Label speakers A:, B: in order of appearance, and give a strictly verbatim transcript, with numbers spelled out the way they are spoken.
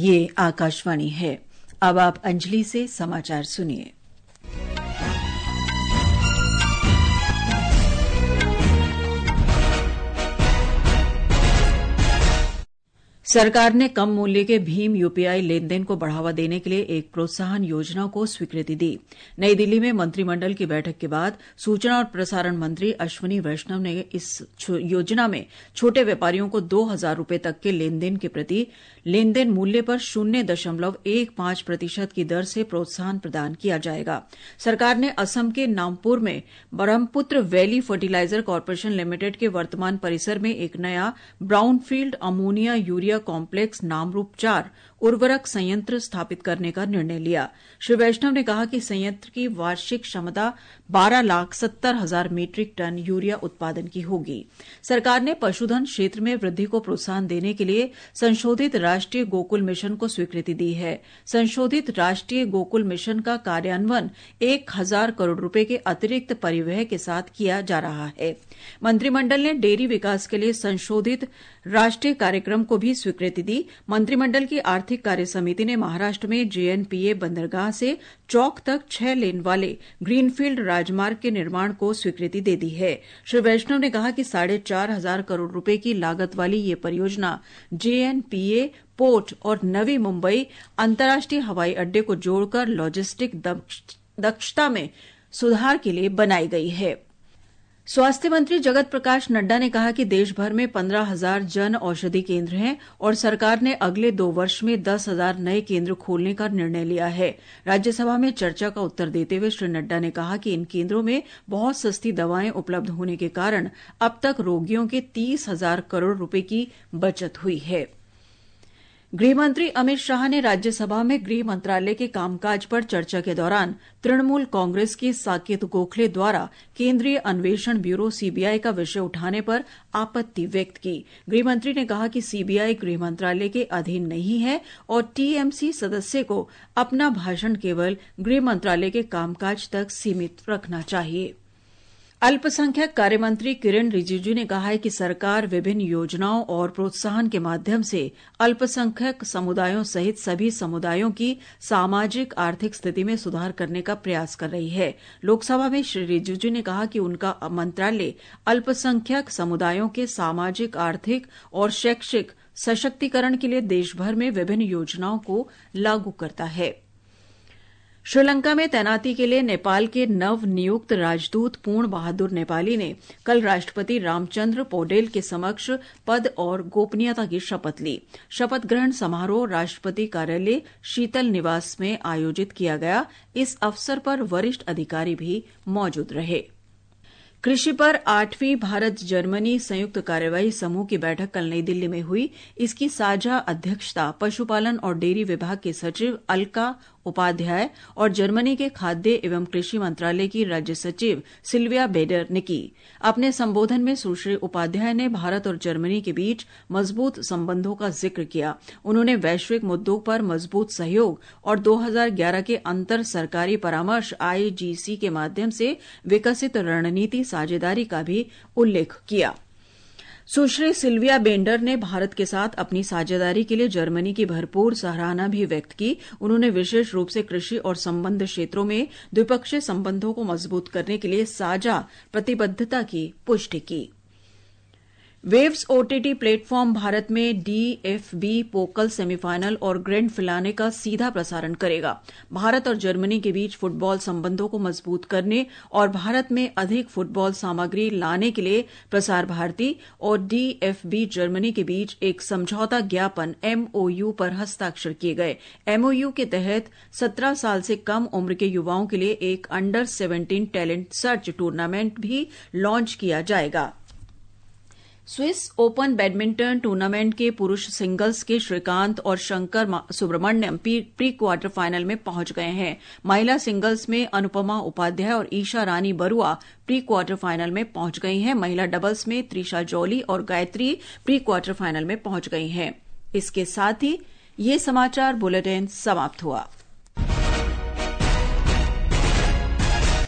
A: ये आकाशवाणी है। अब आप अंजलि से समाचार सुनिए। सरकार ने कम मूल्य के भीम यूपीआई लेन देन को बढ़ावा देने के लिए एक प्रोत्साहन योजना को स्वीकृति दी। नई दिल्ली में मंत्रिमंडल की बैठक के बाद सूचना और प्रसारण मंत्री अश्विनी वैष्णव ने इस योजना में छोटे व्यापारियों को दो हजार रूपये तक के लेनदेन के प्रति लेनदेन मूल्य पर शून्य दशमलव एक पांच प्रतिशत की दर से प्रोत्साहन प्रदान किया जाएगा। सरकार ने असम के नामपुर में Brahmaputra valley fertilizer corporation limited के वर्तमान परिसर में एक नया brownfield ammonia urea complex Namrup चार उर्वरक संयंत्र स्थापित करने का निर्णय लिया। श्री वैष्णव ने कहा कि संयंत्र की वार्षिक क्षमता बारह लाख सत्तर हजार मीट्रिक टन यूरिया उत्पादन की होगी। सरकार ने पशुधन क्षेत्र में वृद्धि को प्रोत्साहन देने के लिए संशोधित राष्ट्रीय गोकुल मिशन को स्वीकृति दी है। संशोधित राष्ट्रीय गोकुल मिशन का कार्यान्वयन एक हजार करोड़ रुपए के अतिरिक्त परिव्यय के साथ किया जा रहा है। मंत्रिमंडल ने डेयरी विकास के लिए संशोधित राष्ट्रीय कार्यक्रम को भी स्वीकृति दी। मंत्रिमंडल की आर्थिक कार्य समिति ने महाराष्ट्र में जेएनपीए बंदरगाह से चौक तक छह लेन वाले ग्रीनफील्ड राजमार्ग के निर्माण को स्वीकृति दे दी है। श्री वैष्णव ने कहा कि साढ़े चार हजार करोड़ रुपए की लागत वाली ये परियोजना जेएनपीए पोर्ट और नवी मुंबई अंतर्राष्ट्रीय हवाई अड्डे को जोड़कर लॉजिस्टिक दक्षता में सुधार के लिए बनाई गई है। स्वास्थ्य मंत्री जगत प्रकाश नड्डा ने कहा कि देश भर में पंद्रह हजार जन औषधि केंद्र हैं और सरकार ने अगले दो वर्ष में दस हजार नए केंद्र खोलने का निर्णय लिया है। राज्यसभा में चर्चा का उत्तर देते हुए श्री नड्डा ने कहा कि इन केंद्रों में बहुत सस्ती दवाएं उपलब्ध होने के कारण अब तक रोगियों के तीस हजार करोड़ रुपए की बचत हुई है। गृहमंत्री अमित शाह ने राज्यसभा में गृह मंत्रालय के कामकाज पर चर्चा के दौरान तृणमूल कांग्रेस के साकेत गोखले द्वारा केंद्रीय अन्वेषण ब्यूरो सीबीआई का विषय उठाने पर आपत्ति व्यक्त की। गृहमंत्री ने कहा कि सीबीआई गृह मंत्रालय के अधीन नहीं है और टीएमसी सदस्य को अपना भाषण केवल गृह मंत्रालय के कामकाज तक सीमित रखना चाहिए। अल्पसंख्यक कार्यमंत्री किरेन रिजिजू ने कहा है कि सरकार विभिन्न योजनाओं और प्रोत्साहन के माध्यम से अल्पसंख्यक समुदायों सहित सभी समुदायों की सामाजिक आर्थिक स्थिति में सुधार करने का प्रयास कर रही है। लोकसभा में श्री रिजिजू ने कहा कि उनका मंत्रालय अल्पसंख्यक समुदायों के सामाजिक आर्थिक और शैक्षिक सशक्तिकरण के लिए देशभर में विभिन्न योजनाओं को लागू करता है। श्रीलंका में तैनाती के लिए नेपाल के नव नियुक्त राजदूत पूर्ण बहादुर नेपाली ने कल राष्ट्रपति रामचंद्र पौडेल के समक्ष पद और गोपनीयता की शपथ ली। शपथ ग्रहण समारोह राष्ट्रपति कार्यालय शीतल निवास में आयोजित किया गया। इस अवसर पर वरिष्ठ अधिकारी भी मौजूद रहे। कृषि पर आठवीं भारत जर्मनी संयुक्त कार्यवाही समूह की बैठक कल नई दिल्ली में हुई। इसकी साझा अध्यक्षता पशुपालन और डेयरी विभाग के सचिव अलका उपाध्याय और जर्मनी के खाद्य एवं कृषि मंत्रालय की राज्य सचिव सिल्विया बेडर ने की। अपने संबोधन में सुश्री उपाध्याय ने भारत और जर्मनी के बीच मजबूत संबंधों का जिक्र किया। उन्होंने वैश्विक मुद्दों पर मजबूत सहयोग और दो हजार ग्यारह के अंतर सरकारी परामर्श आईजीसी के माध्यम से विकसित रणनीति साझेदारी का भी उल्लेख किया। सुश्री सिल्विया बेंडर ने भारत के साथ अपनी साझेदारी के लिए जर्मनी की भरपूर सराहना भी व्यक्त की। उन्होंने विशेष रूप से कृषि और संबद्ध क्षेत्रों में द्विपक्षीय संबंधों को मजबूत करने के लिए साझा प्रतिबद्धता की पुष्टि की। वेव्स ओटीटी प्लेटफॉर्म भारत में डीएफबी पोकल सेमीफाइनल और ग्रैंड फिनाले का सीधा प्रसारण करेगा। भारत और जर्मनी के बीच फुटबॉल संबंधों को मजबूत करने और भारत में अधिक फुटबॉल सामग्री लाने के लिए प्रसार भारती और डीएफबी जर्मनी के बीच एक समझौता ज्ञापन एमओयू पर हस्ताक्षर किए गए। एमओयू के तहत सत्रह साल से कम उम्र के युवाओं के लिए एक under seventeen talent search tournament भी लॉन्च किया जाएगा। स्विस ओपन बैडमिंटन टूर्नामेंट के पुरुष सिंगल्स के श्रीकांत और Shankar Subramaniam pre quarter final में पहुंच गए हैं। महिला सिंगल्स में अनुपमा उपाध्याय और Isha Rani Baruah pre quarter final में पहुंच गई हैं। महिला डबल्स में त्रिशा जौली और गायत्री प्री क्वार्टर फाइनल में पहुंच गई हैं। इसके साथ ही ये समाचार बुलेटिन समाप्त हुआ।